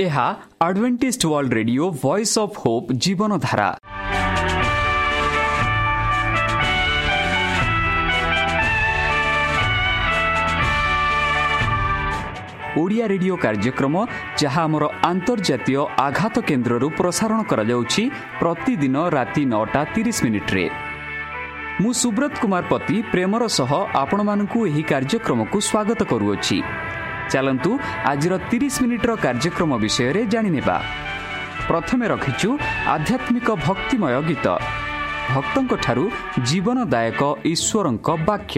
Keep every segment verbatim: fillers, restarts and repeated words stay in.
ଏହା Adventist world radio voice of hope ଜୀବନ ଧାରା। ଓଡ଼ିଆ ରେଡିଓ କାର୍ଯ୍ୟକ୍ରମ ଯାହା ଆମର ଆନ୍ତର୍ଜାତୀୟ ଆଘାତ କେନ୍ଦ୍ରରୁ ପ୍ରସାରଣ କରାଯାଉଛି ପ୍ରତିଦିନ ରାତି ନଅଟା ତିରିଶ ମିନିଟ୍ରେ। ମୁଁ ସୁବ୍ରତ କୁମାର ପତି ପ୍ରେମର ସହ ଆପଣମାନଙ୍କୁ ଏହି କାର୍ଯ୍ୟକ୍ରମକୁ ସ୍ୱାଗତ କରୁଅଛି। ଚାଲନ୍ତୁ ଆଜିର ତିରିଶ ମିନିଟ୍ର କାର୍ଯ୍ୟକ୍ରମ ବିଷୟରେ ଜାଣିନେବା। ପ୍ରଥମେ ରଖିଛୁ ଆଧ୍ୟାତ୍ମିକ ଭକ୍ତିମୟ ଗୀତ, ଭକ୍ତଙ୍କଠାରୁ ଜୀବନଦାୟକ ଈଶ୍ୱରଙ୍କ ବାକ୍ୟ।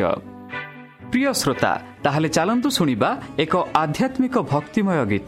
ପ୍ରିୟ ଶ୍ରୋତା, ତାହେଲେ ଚାଲନ୍ତୁ ଶୁଣିବା ଏକ ଆଧ୍ୟାତ୍ମିକ ଭକ୍ତିମୟ ଗୀତ।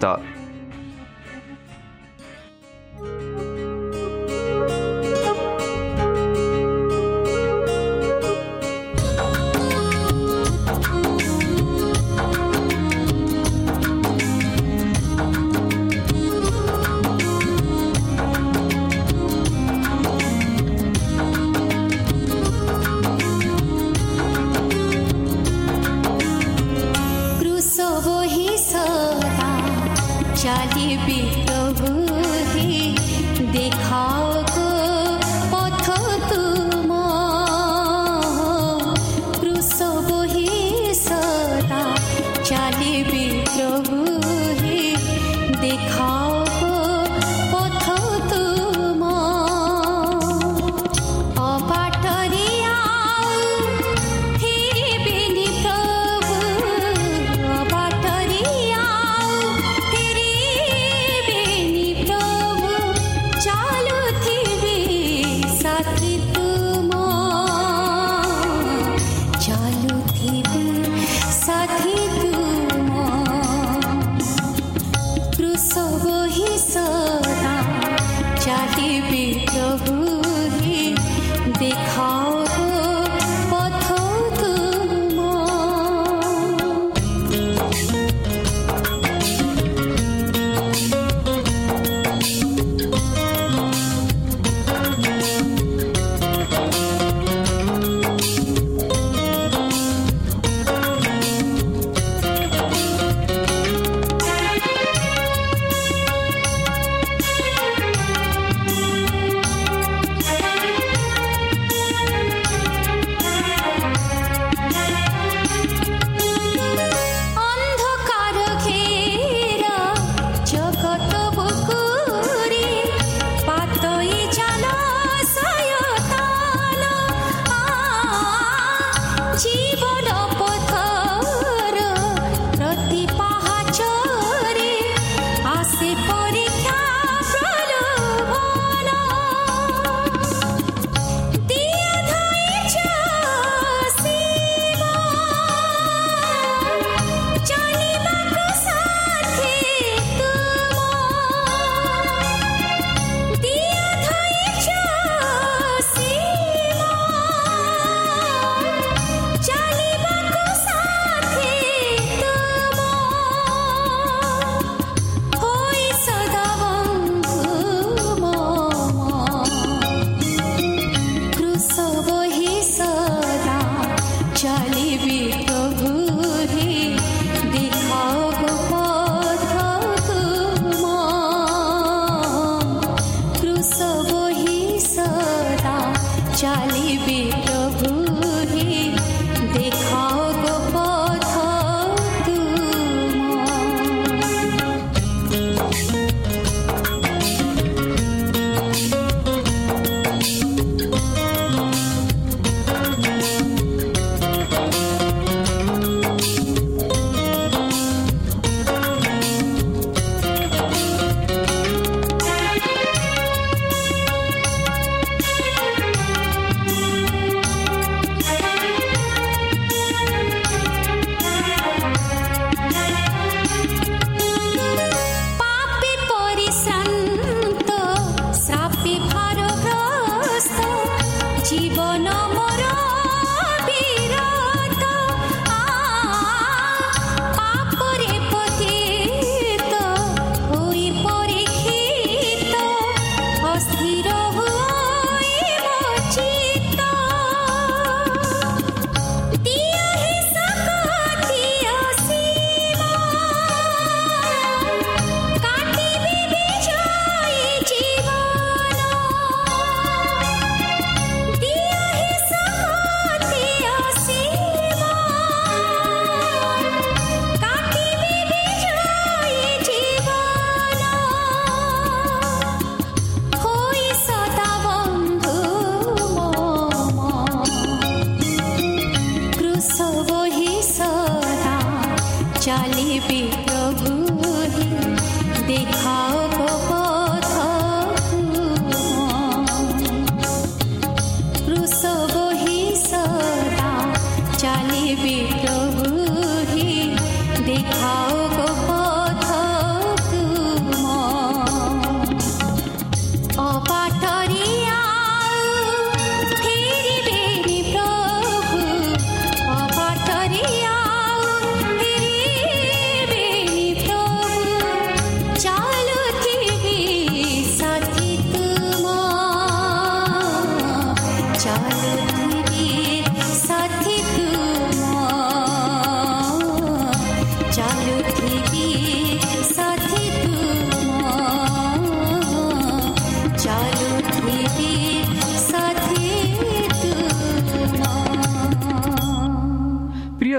So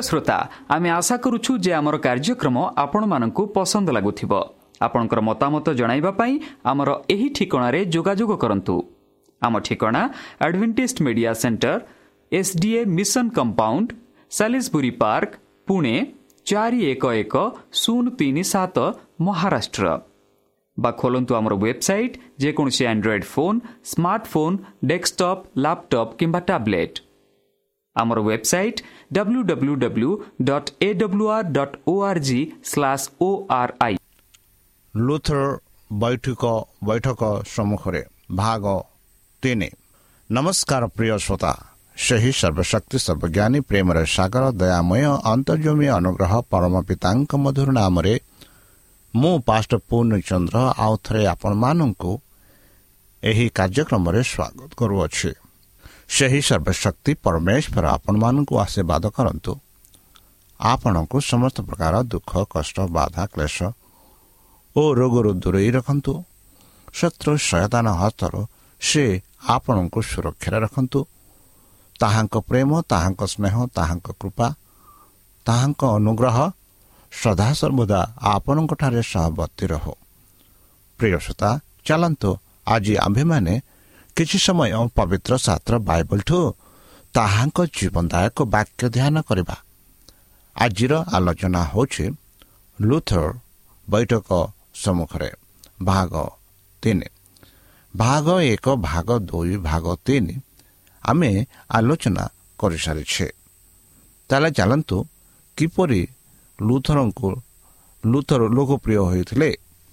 श्रोता आमे आशा करुछु जे आमर कार्यक्रम आपण मानकु पसंद लागुथिबो। आपणकर मतामत जणाइबा पई आमर एही ठिकाणारे जोगाजोग करंतु। आम ठिकाणा Adventist media centre, SDA mission compound, Salisbury park, Pune चार एक एक शून्य तीन सात महाराष्ट्र। बा खोलंतु आमर वेबसाइट जेकोसी android phone, smartphone, desktop, laptop किंबा टैबलेट। आमर website W W W dot A W R dot O R G slash O R I. लुथर बैठक बैठक सम्मुखें भाग तीन। नमस्कार प्रिय श्रोता, सही सर्वशक्ति सर्वज्ञानी प्रेमर सागर दयामय अंतर्जमी अनुग्रह परम पितांक मधुर नाम रे मु पास्टर पूर्णचंद्र आउ थे आपण मानू एही कार्यक्रम रे स्वागत करुअछि। सही सर्वशक्ति परमेश्वर आपण मानू आशीर्वाद करंतु, आपण को समस्त प्रकार दुख कष्ट बाधा क्लेश ओ रोगरु दूरेई रखंतु। शत्रु शयतान हस्तर से आपण को सुरक्षा रखंतु। ताहांक प्रेम, ताहांक स्नेह, ताहांक कृपा, ताहांक अनुग्रह सदा सर्वदा आपणक ठारे सहवर्ती रहो। प्रिय श्रोता, चलंतु आज आम्भे माने किछि समय पवित्र शास्त्र बाइबल ठू ताहांक जीवनदायक वाक्य ध्यान करिबा। आजिर आलोचना होछि लुथर बैठक सम्मुखें भाग तीन। भाग एक, भाग दुई, भाग तीन आमे आलोचना कर सारिछे। ताले चलंतु किपरि लुथर को लुथर लोकप्रिय होइथिले।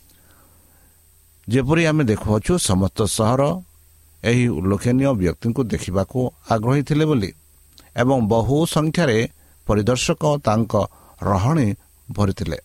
जेपरि आमे देखुछु समस्त सहर एही उल्लेखनीय व्यक्ति को देखा आग्रही थिले बोली एवं बहु संख्यार परिदर्शक तांक रहणी भरिथिले।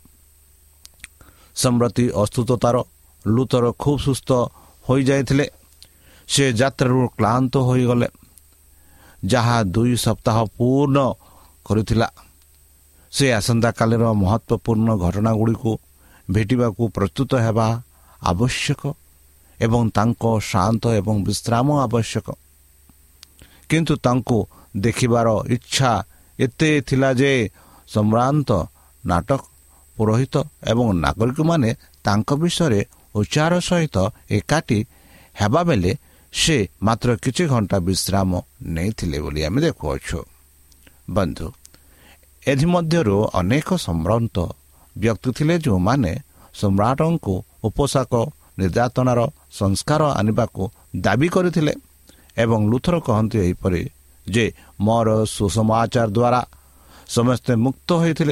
सम्प्रति अस्तुततार लुथर खूब सुस्थ हो जाइथिले। से यात्रारू क्लांत हो गले, जहा दुई सप्ताह पूर्ण करिथिला। से आसंता कालर महत्वपूर्ण घटना गुड़ी को भेटिबा को प्रस्तुत हेबा आवश्यक एवं तांको शांत एवं विश्राम आवश्यक। किंतु तांको देखिबार इच्छा एते थिला जे सम्रांत नाटक पुरोहित एवं नागरिक माने तांको विषय उच्चार सहित एकाठी हेबा बेले से मात्र किछि घंटा विश्राम नहीं थिले बोली आमे देखुछु। बंधु, एथि मध्यरु अनेक सम्रांत व्यक्ति थिले जो माने सम्राटंको उपसाक निर्यातनार संस्कार आनिबाको दाबी करथिले एवं लुथर कहंती एहिपरि जे मोर सुसमाचार द्वारा समस्ते मुक्त होइथिले।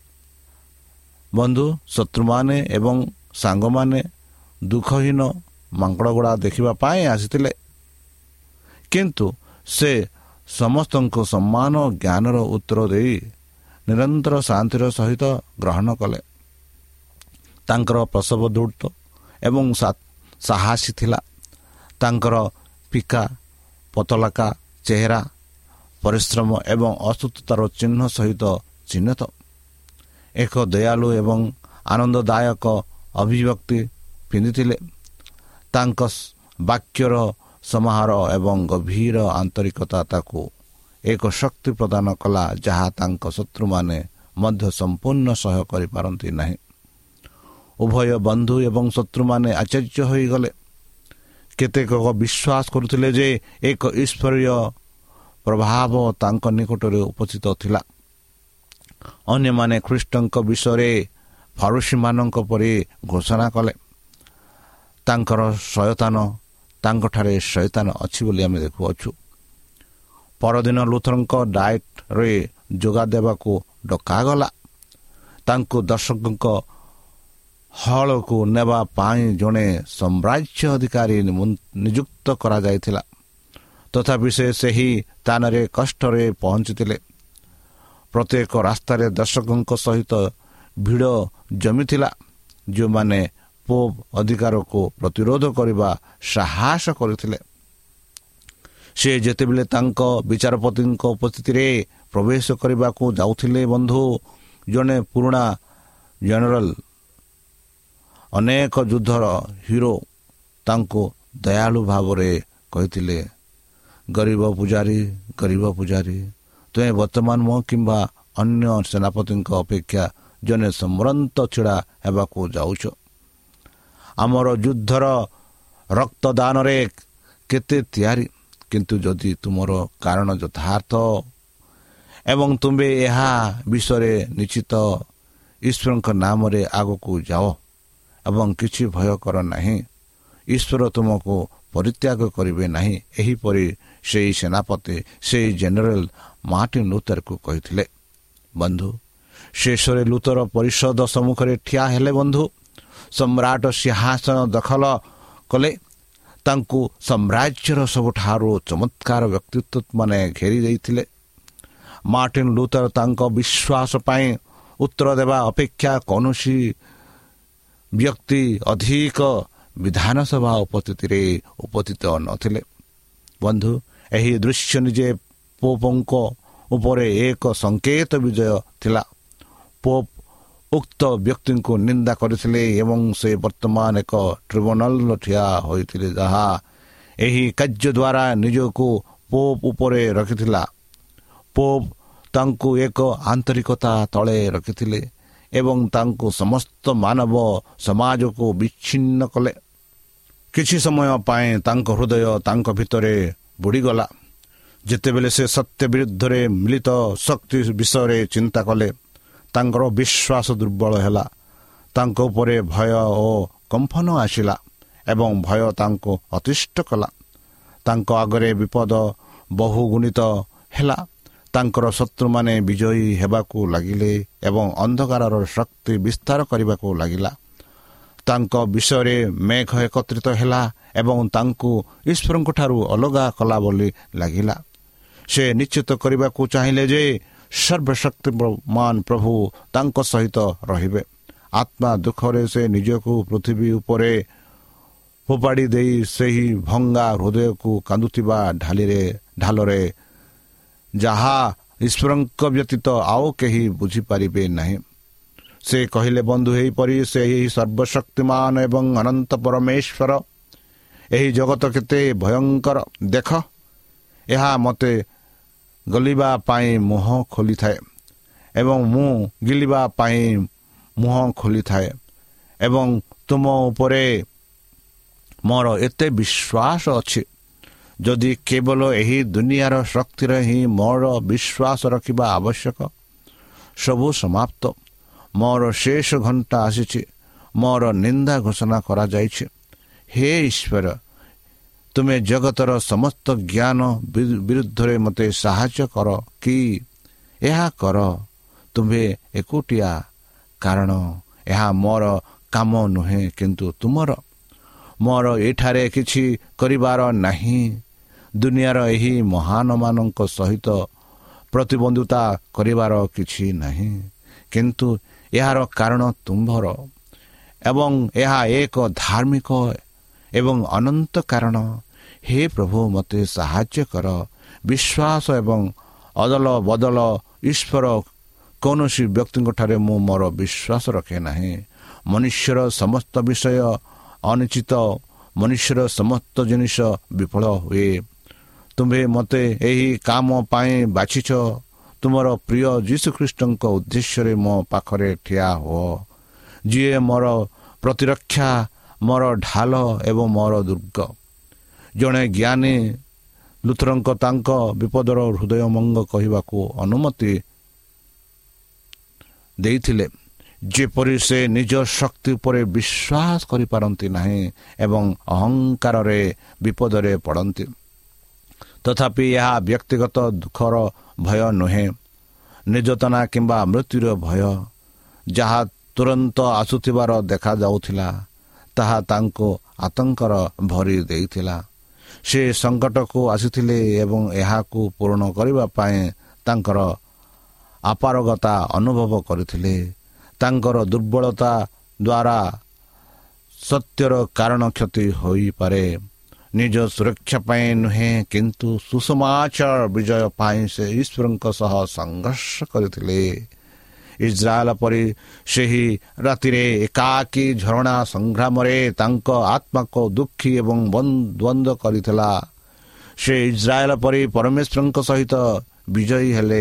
बंधु, शत्रु माने एवं सांग माने दुखहीन मांकड़गुड़ा देखिबा पाए आसिथिले, किंतु से समस्तंको सम्मान ज्ञानर उत्तर देई निरंतर शांतिर सहित ग्रहण कले। तांकर प्रसव दृढ़ एवं साहसी थिला। तांकर पिका पतलाका चेहरा परिश्रम एवं अस्तुततार चिन्ह सहित चिन्हित। एक दयालु एवं आनंददायक अभिव्यक्ति पिंधिथिले। तांक वाक्यर समाहार एवं गभीर आंतरिकता ताकू एक शक्ति प्रदान कला जहा तांक शत्रु माने मध्य संपूर्ण सह करि पारंती नाही। उभय बंधु एवं शत्रु माने आश्चर्य होई गले। केतेक विश्वास करुथिले जे एक ईश्वरीय प्रभाव तांक निकटरे उपस्थित थिला। अन्य माने ख्रीष्टंक विषय फरुषी मानक परि घोषणा कले। तांकर शयतान तांक ठारे शयतान अछि बोली आमे देखुछु। परदिन लुथरंक डाएट रे जोगा देबाको डकागला। तांको दर्शकंक हल को नेबा पाई जणे साम्राज्य अधिकारी नियुक्त करा जायथिला। तथापि से सही तानरे कष्टरे पहुंचीथिले। प्रत्येक रास्तारे दर्शकंक सहित भिड़ जमीथिला, जो माने पोप अधिकार को प्रतिरोध करबा साहस करथिले। से जेतेबेले तांक विचारपतिंक उपस्थिति रे प्रवेश करबा को जाउथिले, बंधु जने पुराना जनरल अनेक युद्धर हीरो तांको दयालु भाव रे कहिथिले, गरीब पुजारी गरीब पुजारी तुमे वर्तमान मो किंबा ଅନ୍ୟ ସେନାପତିଙ୍କ ଅପେକ୍ଷା ଜଣେ ସମ୍ଭ୍ରାନ୍ତ ଛିଡ଼ା ହେବାକୁ ଯାଉଛ। ଆମର ଯୁଦ୍ଧର ରକ୍ତଦାନରେ କେତେ ତିଆରି, କିନ୍ତୁ ଯଦି ତୁମର କାରଣ ଯଥାର୍ଥ ଏବଂ ତୁମେ ଏହା ବିଷୟରେ ନିଶ୍ଚିତ, ଈଶ୍ୱରଙ୍କ ନାମରେ ଆଗକୁ ଯାଅ ଏବଂ କିଛି ଭୟ କର ନାହିଁ। ଈଶ୍ୱର ତୁମକୁ ପରିତ୍ୟାଗ କରିବେ ନାହିଁ। ଏହିପରି ସେହି ସେନାପତି ସେହି ଜେନେରାଲ ମାର୍ଟିନ ଲୁଥରକୁ କହିଥିଲେ। ବନ୍ଧୁ, ଶେଷରେ ଲୁଥର ପରିଷଦ ସମ୍ମୁଖରେ ଠିଆ ହେଲେ। ବନ୍ଧୁ, ସମ୍ରାଟ ସିଂହାସନ ଦଖଲ କଲେ। ତାଙ୍କୁ ସାମ୍ରାଜ୍ୟର ସବୁଠାରୁ ଚମତ୍କାର ବ୍ୟକ୍ତିତ୍ୱମାନେ ଘେରି ଦେଇଥିଲେ। ମାର୍ଟିନ ଲୁଥର ତାଙ୍କ ବିଶ୍ୱାସ ପାଇଁ ଉତ୍ତର ଦେବା ଅପେକ୍ଷା କୌଣସି ବ୍ୟକ୍ତି ଅଧିକ ବିଧାନସଭା ଉପସ୍ଥିତିରେ ଉପସ୍ଥିତ ନଥିଲେ। ବନ୍ଧୁ, ଏହି ଦୃଶ୍ୟ ନିଜେ ପୋପଙ୍କ ଉପରେ ଏକ ସଂକେତ ବିଜୟ ଥିଲା। ପୋପ ଉକ୍ତ ବ୍ୟକ୍ତିଙ୍କୁ ନିନ୍ଦା କରିଥିଲେ ଏବଂ ସେ ବର୍ତ୍ତମାନ ଏକ ଟ୍ରିବ୍ୟୁନାଲ ଠିଆ ହୋଇଥିଲେ, ଯାହା ଏହି କାର୍ଯ୍ୟ ଦ୍ୱାରା ନିଜକୁ ପୋପ ଉପରେ ରଖିଥିଲା। ପୋପ ତାଙ୍କୁ ଏକ ଆନ୍ତରିକତା ତଳେ ରଖିଥିଲେ ଏବଂ ତାଙ୍କୁ ସମସ୍ତ ମାନବ ସମାଜକୁ ବିଚ୍ଛିନ୍ନ କଲେ। କିଛି ସମୟ ପାଇଁ ତାଙ୍କ ହୃଦୟ ତାଙ୍କ ଭିତରେ ବୁଡ଼ିଗଲା। ଯେତେବେଳେ ସେ ସତ୍ୟ ବିରୁଦ୍ଧରେ ମିଳିତ ଶକ୍ତି ବିଷୟରେ ଚିନ୍ତା କଲେ, ତାଙ୍କର ବିଶ୍ୱାସ ଦୁର୍ବଳ ହେଲା। ତାଙ୍କ ଉପରେ ଭୟ ଓ କମ୍ପନ ଆସିଲା ଏବଂ ଭୟ ତାଙ୍କୁ ଅତିଷ୍ଠ କଲା। ତାଙ୍କ ଆଗରେ ବିପଦ ବହୁଗୁଣିତ ହେଲା। ତାଙ୍କର ଶତ୍ରୁମାନେ ବିଜୟୀ ହେବାକୁ ଲାଗିଲେ ଏବଂ ଅନ୍ଧକାରର ଶକ୍ତି ବିସ୍ତାର କରିବାକୁ ଲାଗିଲା। ତାଙ୍କ ବିଷୟରେ ମେଘ ଏକତ୍ରିତ ହେଲା ଏବଂ ତାଙ୍କୁ ଈଶ୍ୱରଙ୍କଠାରୁ ଅଲଗା କଲା ବୋଲି ଲାଗିଲା। ସେ ନିଶ୍ଚିତ କରିବାକୁ ଚାହିଁଲେ ଯେ ସର୍ବଶକ୍ତିମାନ ପ୍ରଭୁ ତାଙ୍କ ସହିତ ରହିବେ। ଆତ୍ମା ଦୁଃଖରେ ସେ ନିଜକୁ ପୃଥିବୀ ଉପରେ ଫୋପାଡ଼ି ଦେଇ ସେହି ଭଙ୍ଗା ହୃଦୟକୁ କାନ୍ଦୁଥିବା ଢାଲିରେ ଢାଲରେ ଯାହା ଈଶ୍ୱରଙ୍କ ବ୍ୟତୀତ ଆଉ କେହି ବୁଝିପାରିବେ ନାହିଁ। ସେ କହିଲେ, ବନ୍ଧୁ, ଏହିପରି ସେ ଏହି ସର୍ବଶକ୍ତିମାନ ଏବଂ ଅନନ୍ତ ପରମେଶ୍ୱର, ଏହି ଜଗତ କେତେ ଭୟଙ୍କର। ଦେଖ, ଏହା ମୋତେ ଗଲିବା ପାଇଁ ମୁହଁ ଖୋଲିଥାଏ ଏବଂ ମୁଁ ଗିଲିବା ପାଇଁ ମୁହଁ ଖୋଲିଥାଏ ଏବଂ ତୁମ ଉପରେ ମୋର ଏତେ ବିଶ୍ୱାସ ଅଛି। ଯଦି କେବଳ ଏହି ଦୁନିଆର ଶକ୍ତିରେ ହିଁ ମୋର ବିଶ୍ୱାସ ରଖିବା ଆବଶ୍ୟକ, ସବୁ ସମାପ୍ତ। ମୋର ଶେଷ ଘଣ୍ଟା ଆସିଛି। ମୋର ନିନ୍ଦା ଘୋଷଣା କରାଯାଇଛି। ହେ ଈଶ୍ୱର, ତୁମେ ଜଗତର ସମସ୍ତ ଜ୍ଞାନ ବିରୁଦ୍ଧରେ ମୋତେ ସାହାଯ୍ୟ କର କି ଏହା କର। ତୁମେ ଏକୁଟିଆ, କାରଣ ଏହା ମୋର କାମ ନୁହେଁ କିନ୍ତୁ ତୁମର। ମୋର ଏଠାରେ କିଛି କରିବାର ନାହିଁ। ଦୁନିଆର ଏହି ମହାନମାନଙ୍କ ସହିତ ପ୍ରତିବନ୍ଧିତା କରିବାର କିଛି ନାହିଁ, କିନ୍ତୁ ଏହାର କାରଣ ତୁମ୍ଭର ଏବଂ ଏହା ଏକ ଧାର୍ମିକ ଏବଂ ଅନନ୍ତ କାରଣ। ହେ ପ୍ରଭୁ, ମୋତେ ସାହାଯ୍ୟ କର। ବିଶ୍ୱାସ ଏବଂ ଅଦଳ ବଦଳ ଈଶ୍ୱର କୌଣସି ବ୍ୟକ୍ତିଙ୍କଠାରେ ମୁଁ ମୋର ବିଶ୍ୱାସ ରଖେ ନାହିଁ। ମନୁଷ୍ୟର ସମସ୍ତ ବିଷୟ ଅନିଶ୍ଚିତ। ମନୁଷ୍ୟର ସମସ୍ତ ଜିନିଷ ବିଫଳ ହୁଏ। ତୁମ୍ଭେ ମୋତେ ଏହି କାମ ପାଇଁ ବାଛିଛ। ତୁମର ପ୍ରିୟ ଯୀଶୁଖ୍ରୀଷ୍ଟଙ୍କ ଉଦ୍ଦେଶ୍ୟରେ ମୋ ପାଖରେ ଠିଆ ହୁଅ, ଯିଏ ମୋର ପ୍ରତିରକ୍ଷା, ମୋର ଢାଲ ଏବଂ ମୋର ଦୁର୍ଗ। ଜଣେ ଜ୍ଞାନୀ ଲୁଥରଙ୍କ ତାଙ୍କ ବିପଦର ହୃଦୟଙ୍ଗମ କହିବାକୁ ଅନୁମତି ଦେଇଥିଲେ, ଯେପରି ସେ ନିଜ ଶକ୍ତି ଉପରେ ବିଶ୍ୱାସ କରିପାରନ୍ତି ନାହିଁ ଏବଂ ଅହଙ୍କାରରେ ବିପଦରେ ପଡ଼ନ୍ତି। ତଥାପି ଏହା ବ୍ୟକ୍ତିଗତ ଦୁଃଖର ଭୟ ନୁହେଁ, ନିର୍ଯାତନା କିମ୍ବା ମୃତ୍ୟୁର ଭୟ, ଯାହା ତୁରନ୍ତ ଆସୁଥିବାର ଦେଖାଯାଉଥିଲା, ତାହା ତାଙ୍କୁ ଆତଙ୍କର ଭରି ଦେଇଥିଲା। ସେ ସଙ୍କଟକୁ ଆସିଥିଲେ ଏବଂ ଏହାକୁ ପୂରଣ କରିବା ପାଇଁ ତାଙ୍କର ଅପାରଗତା ଅନୁଭବ କରିଥିଲେ। ତାଙ୍କର ଦୁର୍ବଳତା ଦ୍ୱାରା ସତ୍ୟର କାରଣ କ୍ଷତି ହୋଇପାରେ। ନିଜ ସୁରକ୍ଷା ପାଇଁ ନୁହେଁ, କିନ୍ତୁ ସୁସମାଚାର ବିଜୟ ପାଇଁ ସେ ଈଶ୍ୱରଙ୍କ ସହ ସଂଘର୍ଷ କରିଥିଲେ। ଇସ୍ରାଏଲ ପରି ସେହି ରାତିରେ ଏକାକୀ ଝରଣା ସଂଗ୍ରାମରେ ତାଙ୍କ ଆତ୍ମାକୁ ଦୁଃଖୀ ଏବଂ ଦ୍ୱନ୍ଦ୍ୱ କରିଥିଲା। ସେ ଇସ୍ରାଏଲ ପରି ପରମେଶ୍ୱରଙ୍କ ସହିତ ବିଜୟୀ ହେଲେ।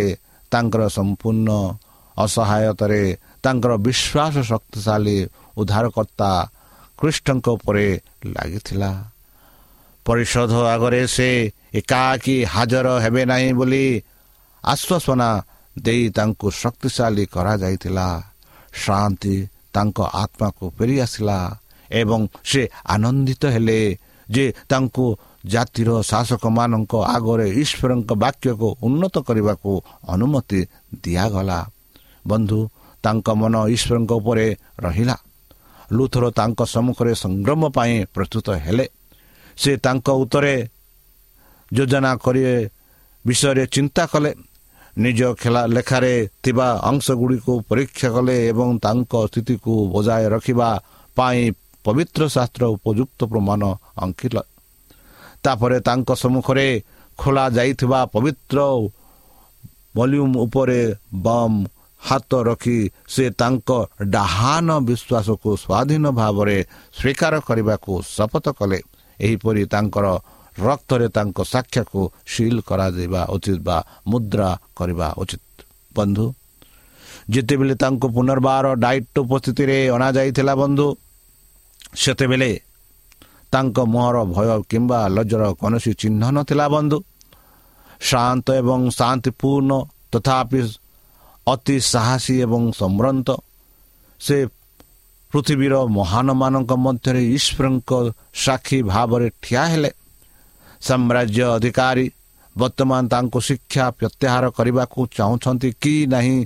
ତାଙ୍କର ସମ୍ପୂର୍ଣ୍ଣ ଅସହାୟତାରେ ତାଙ୍କର ବିଶ୍ୱାସ ଶକ୍ତିଶାଳୀ ଉଦ୍ଧାରକର୍ତ୍ତା ଖ୍ରୀଷ୍ଟଙ୍କ ଉପରେ ଲାଗିଥିଲା। ପରିଶୋଧ ଆଗରେ ସେ ଏକାକୀ ହାଜର ହେବେ ନାହିଁ ବୋଲି ଆଶ୍ୱାସନା ଦେଇ ତାଙ୍କୁ ଶକ୍ତିଶାଳୀ କରାଯାଇଥିଲା। ଶାନ୍ତି ତାଙ୍କ ଆତ୍ମାକୁ ଫେରି ଆସିଲା ଏବଂ ସେ ଆନନ୍ଦିତ ହେଲେ ଯେ ତାଙ୍କୁ ଜାତିର ଶାସକମାନଙ୍କ ଆଗରେ ଈଶ୍ୱରଙ୍କ ବାକ୍ୟକୁ ଉନ୍ନତ କରିବାକୁ ଅନୁମତି ଦିଆଗଲା। ବନ୍ଧୁ, ତାଙ୍କ ମନ ଈଶ୍ୱରଙ୍କ ଉପରେ ରହିଲା। ଲୁଥର ତାଙ୍କ ସମ୍ମୁଖରେ ସଂଗ୍ରାମ ପାଇଁ ପ୍ରସ୍ତୁତ ହେଲେ। ସେ ତାଙ୍କ ଉତ୍ତରେ ଯୋଜନା କରିବା ବିଷୟରେ ଚିନ୍ତା କଲେ। ନିଜ ଖେଳା ଲେଖାରେ ଥିବା ଅଂଶଗୁଡ଼ିକୁ ପରୀକ୍ଷା କଲେ ଏବଂ ତାଙ୍କ ସ୍ଥିତିକୁ ବଜାୟ ରଖିବା ପାଇଁ ପବିତ୍ର ଶାସ୍ତ୍ର ଉପଯୁକ୍ତ ପ୍ରମାଣ ଆଙ୍କିଲେ। ତାପରେ ତାଙ୍କ ସମ୍ମୁଖରେ ଖୋଲା ଯାଇଥିବା ପବିତ୍ର ଭଲ୍ୟୁମ ଉପରେ ବାମ ହାତ ରଖି ସେ ତାଙ୍କ ଡାହାଣ ବିଶ୍ୱାସକୁ ସ୍ୱାଧୀନ ଭାବରେ ସ୍ୱୀକାର କରିବାକୁ ଶପଥ କଲେ। ଏହିପରି ତାଙ୍କର ରକ୍ତରେ ତାଙ୍କ ସାକ୍ଷ୍ୟକୁ ସିଲ୍ କରାଯିବା ଉଚିତ ବା ମୁଦ୍ରା କରିବା ଉଚିତ। ବନ୍ଧୁ, ଯେତେବେଳେ ତାଙ୍କୁ ପୁନର୍ବାର ଦାୟିତ୍ୱ ଉପସ୍ଥିତିରେ ଅଣାଯାଇଥିଲା ବନ୍ଧୁ, ସେତେବେଳେ ତାଙ୍କ ମୁହଁର ଭୟ କିମ୍ବା ଲଜ୍ଜାର କୌଣସି ଚିହ୍ନ ନଥିଲା। ବନ୍ଧୁ, ଶାନ୍ତ ଏବଂ ଶାନ୍ତିପୂର୍ଣ୍ଣ ତଥାପି ଅତି ସାହସୀ ଏବଂ ସମ୍ଭ୍ରାନ୍ତ ସେ ପୃଥିବୀର ମହାନମାନଙ୍କ ମଧ୍ୟରେ ଈଶ୍ୱରଙ୍କ ସାକ୍ଷୀ ଭାବରେ ଠିଆ ହେଲେ। ସାମ୍ରାଜ୍ୟ ଅଧିକାରୀ ବର୍ତ୍ତମାନ ତାଙ୍କୁ ଶିକ୍ଷା ପ୍ରତ୍ୟାହାର କରିବାକୁ ଚାହୁଁଛନ୍ତି କି ନାହିଁ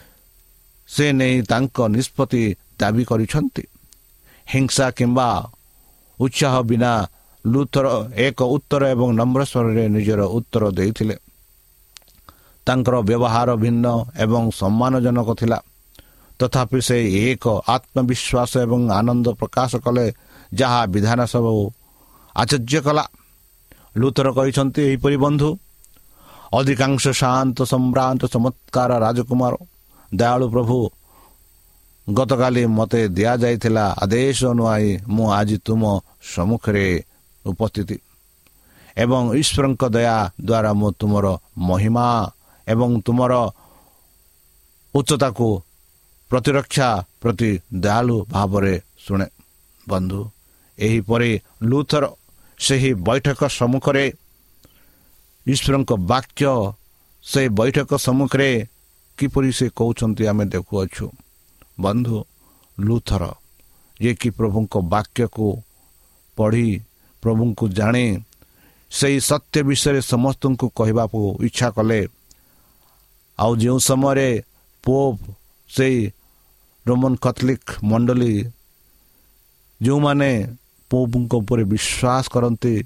ସେ ନେଇ ତାଙ୍କ ନିଷ୍ପତ୍ତି ଦାବି କରିଛନ୍ତି। ହିଂସା କିମ୍ବା ଉତ୍ସାହ ବିନା ଲୁଥର ଏକ ଉତ୍ତର ଏବଂ ନମ୍ର ସ୍ୱରରେ ନିଜର ଉତ୍ତର ଦେଇଥିଲେ। ତାଙ୍କର ବ୍ୟବହାର ଭିନ୍ନ ଏବଂ ସମ୍ମାନଜନକ ଥିଲା, ତଥାପି ସେ ଏକ ଆତ୍ମବିଶ୍ୱାସ ଏବଂ ଆନନ୍ଦ ପ୍ରକାଶ କଲେ ଯାହା ବିଧାନସଭାକୁ ଆଶ୍ଚର୍ଯ୍ୟ କଲା। ଲୁଥର କହିଛନ୍ତି ଏହିପରି, ବନ୍ଧୁ, ଅଧିକାଂଶ ଶାନ୍ତ ସମ୍ଭ୍ରାନ୍ତ ଚମତ୍କାର ରାଜକୁମାର ଦୟାଳୁ ପ୍ରଭୁ, ଗତକାଲି ମୋତେ ଦିଆଯାଇଥିଲା ଆଦେଶ ଅନୁଯାୟୀ ମୁଁ ଆଜି ତୁମ ସମ୍ମୁଖରେ ଉପସ୍ଥିତ ଏବଂ ଈଶ୍ୱରଙ୍କ ଦୟା ଦ୍ୱାରା ମୁଁ ତୁମର ମହିମା ଏବଂ ତୁମର ଉଚ୍ଚତାକୁ ପ୍ରତିରକ୍ଷା ପ୍ରତି ଦୟାଳୁ ଭାବରେ ଶୁଣେ। ବନ୍ଧୁ, ଏହିପରି ଲୁଥର ସେହି ବୈଠକ ସମ୍ମୁଖରେ ଈଶ୍ୱରଙ୍କ ବାକ୍ୟ ସେ ବୈଠକ ସମ୍ମୁଖରେ କିପରି ସେ କହୁଛନ୍ତି ଆମେ ଦେଖୁଅଛୁ। ବନ୍ଧୁ, ଲୁଥର ଯିଏକି ପ୍ରଭୁଙ୍କ ବାକ୍ୟକୁ ପଢ଼ି ପ୍ରଭୁଙ୍କୁ ଜାଣି ସେହି ସତ୍ୟ ବିଷୟରେ ସମସ୍ତଙ୍କୁ କହିବାକୁ ଇଚ୍ଛା କଲେ। ଆଉ ଯେଉଁ ସମୟରେ ପୋପ୍ ସେଇ ରୋମାନ କାଥୋଲିକ ମଣ୍ଡଳୀ ଯେଉଁମାନେ ପୋପଙ୍କ ଉପରେ ବିଶ୍ୱାସ କରନ୍ତି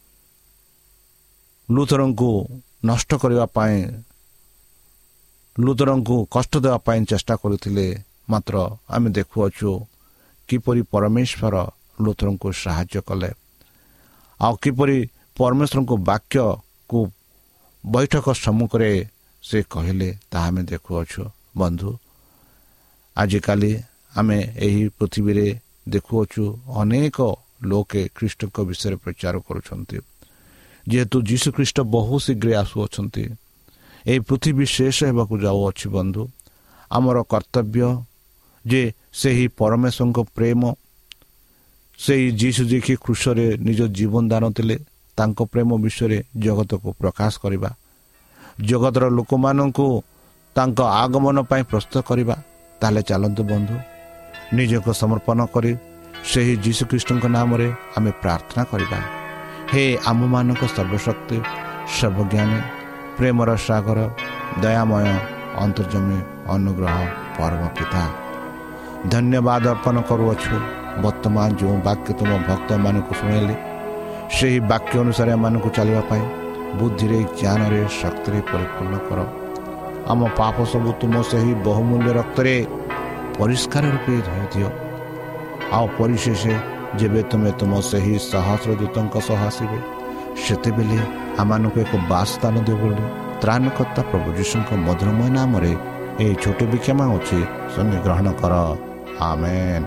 ଲୁଥରଙ୍କୁ ନଷ୍ଟ କରିବା ପାଇଁ, ଲୁଥରଙ୍କୁ କଷ୍ଟ ଦେବା ପାଇଁ ଚେଷ୍ଟା କରୁଥିଲେ, ମାତ୍ର ଆମେ ଦେଖୁଅଛୁ କିପରି ପରମେଶ୍ୱର ଲୁଥରଙ୍କୁ ସାହାଯ୍ୟ କଲେ ଆଉ କିପରି ପରମେଶ୍ୱରଙ୍କ ବାକ୍ୟକୁ ବୈଠକ ସମ୍ମୁଖରେ ସେ କହିଲେ ତାହା ଆମେ ଦେଖୁଅଛୁ। ବନ୍ଧୁ, ଆଜିକାଲି ଆମେ ଏହି ପୃଥିବୀରେ ଦେଖୁଅଛୁ ଅନେକ ଲୋକେ ଖ୍ରୀଷ୍ଟଙ୍କ ବିଷୟରେ ପ୍ରଚାର କରୁଛନ୍ତି। ଯେହେତୁ ଯୀଶୁଖ୍ରୀଷ୍ଟ ବହୁ ଶୀଘ୍ର ଆସୁଅଛନ୍ତି, ଏହି ପୃଥିବୀ ଶେଷ ହେବାକୁ ଯାଉଅଛି। ବନ୍ଧୁ, ଆମର କର୍ତ୍ତବ୍ୟ ଯେ ସେହି ପରମେଶ୍ୱରଙ୍କ ପ୍ରେମ, ସେହି ଯୀଶୁ ଯିଏକି କ୍ରୁଶରେ ନିଜ ଜୀବନ ଦାନ ଥିଲେ, ତାଙ୍କ ପ୍ରେମ ବିଷୟରେ ଜଗତକୁ ପ୍ରକାଶ କରିବା, ଜଗତର ଲୋକମାନଙ୍କୁ ତାଙ୍କ ଆଗମନ ପାଇଁ ପ୍ରସ୍ତୁତ କରିବା। ତାହେଲେ ଚାଲନ୍ତୁ ବନ୍ଧୁ, ନିଜକୁ ସମର୍ପଣ କରି ସେହି ଯୀଶୁଖ୍ରୀଷ୍ଟଙ୍କ ନାମରେ ଆମେ ପ୍ରାର୍ଥନା କରିବା। ହେ ଆମମାନଙ୍କ ସର୍ବଶକ୍ତି ସର୍ବଜ୍ଞାନୀ ପ୍ରେମର ସାଗର ଦୟାମୟ ଅନ୍ତର୍ଜମୀ ଅନୁଗ୍ରହ ପରମ ପିତା, ଧନ୍ୟବାଦ ଅର୍ପଣ କରୁଅଛୁ। ବର୍ତ୍ତମାନ ଯେଉଁ ବାକ୍ୟ ତୁମ ଭକ୍ତମାନଙ୍କୁ ଶୁଣାଇଲେ ସେହି ବାକ୍ୟ ଅନୁସାରେ ଏମାନଙ୍କୁ ଚାଲିବା ପାଇଁ ବୁଦ୍ଧିରେ, ଜ୍ଞାନରେ, ଶକ୍ତିରେ ପରିପୂର୍ଣ୍ଣ କର। ଆମ ପାପ ସବୁ ତୁମ ସେହି ବହୁମୂଲ୍ୟ ରକ୍ତରେ ପରିଷ୍କାର ରୂପେ ଧୋଇ ଦିଅ। ଆଉ ପରିଶେଷ ଯେବେ ତୁମେ ତୁମ ସେହି ସହସ୍ର ଦୂତଙ୍କ ସହ ଆସିବେ, ସେତେବେଳେ ଆମମାନଙ୍କୁ ଏକ ବାସସ୍ଥାନ ଦିଅ ବୋଲି ତ୍ରାଣକର୍ତ୍ତା ପ୍ରଭୁ ଯୀଶୁଙ୍କ ମଧୁରମୟ ନାମରେ ଏହି ଛୋଟ ବିକ୍ଷମା ଅଛି ଶୂନ୍ୟ ଗ୍ରହଣ କର। ଆମେନ୍।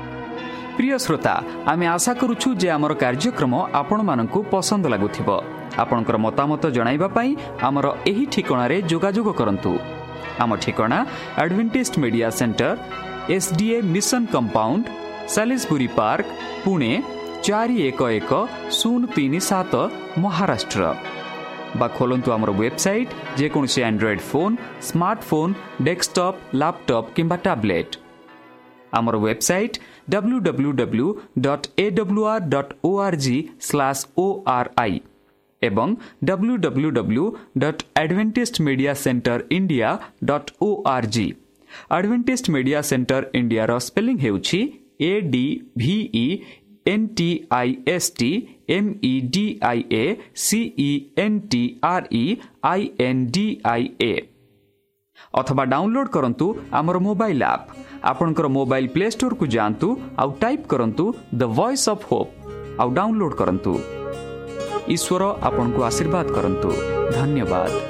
প্রিয় শ্রোতা, আমি আশা করুছু যে আমার কার্যক্রম আপনার পসন্দ লাগুথিব। आपणकर मतामत जणाइबा पई आमर एही ठिकाणारे जोगाजोग करंतु। आम ठिकाना Adventist media centre, SDA mission compound, Salisbury park, Pune चारि एक एक शून्य तीन सात, महाराष्ट्र। बा खोलंतु आमर वेबसाइट जेकोसी android phone, smartphone, desktop, laptop किंबा टैबलेट। आमर website W W W dot A W R dot O R G slash O R I एवं W W W dot Adventist media centre India dot O R G. Adventist media centre India रो spelling हेउछि A D V E N T I S T M E D I A C E N T R E I N D I A. अथवा download करंतु आमर mobile app. आपनकर mobile play store को जानतु आउ type करंतु the voice of hope आउ download करंतु। ईश्वर आपन को आशीर्वाद करंतु। धन्यवाद।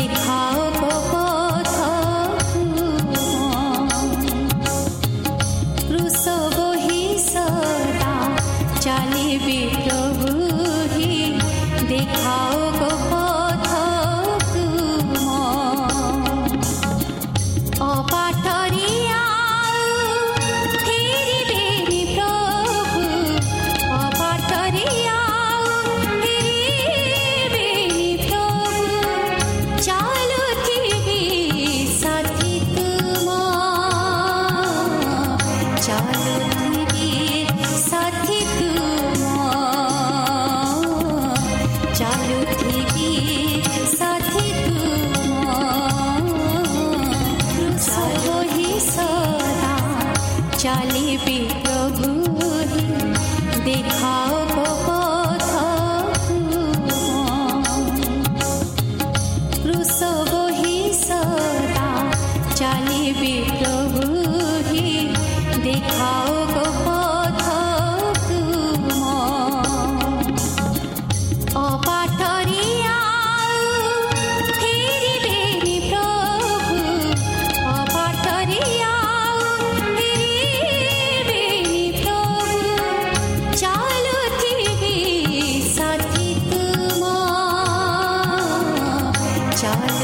Charlie.